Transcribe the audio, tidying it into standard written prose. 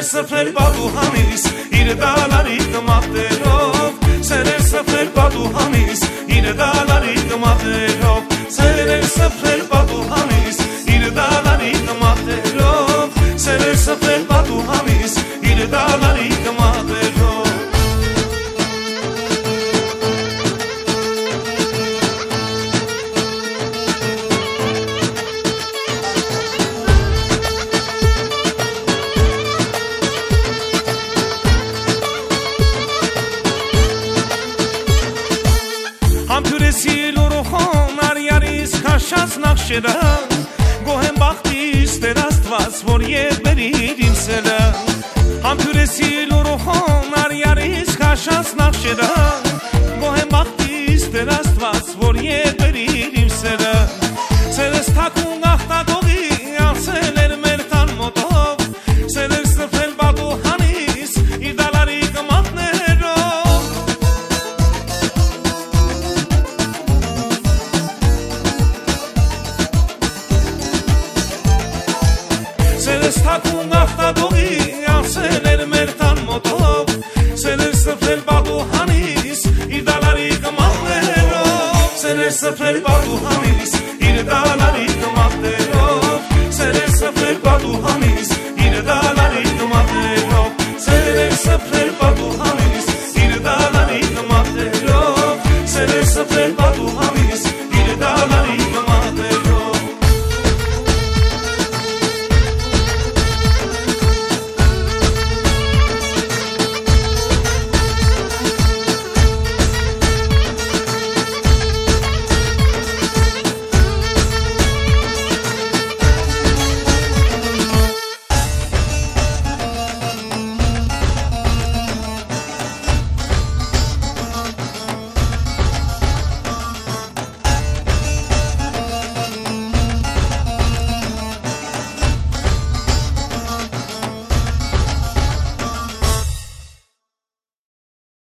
սփրել պատուհանիս իր դալարի կմատերով սերեր սփրել պատուհանիս իր դալարի կմատերով սերեր սփրել պատուհանիս իր դալարի կմատերով սերեր սփրել պատուհանիս իր դալարի կմատերով Նախշերը գոհեմ բախտիս Տեր Աստված որ երբերիր իմ սերը համբյուրեսի լորոխոն արյարիս քաշած նախշերը գոհեմ բախտիս Տեր Աստված որ երբերիր իմ սերը սերս թակուն աղտագողի անցել էր մեր տան մոտով սերեր սփրել պատուհանիս իր դալարի կմատներով Սերես թակուն աղտագողի անցել էր մեր տան մոտով Սերեր սփրել պատուհանիս իր դալարի կմատներով Սերեր սփրել պատուհանիս իր դալարի կմատներով Սերեր սփրել պատուհանիս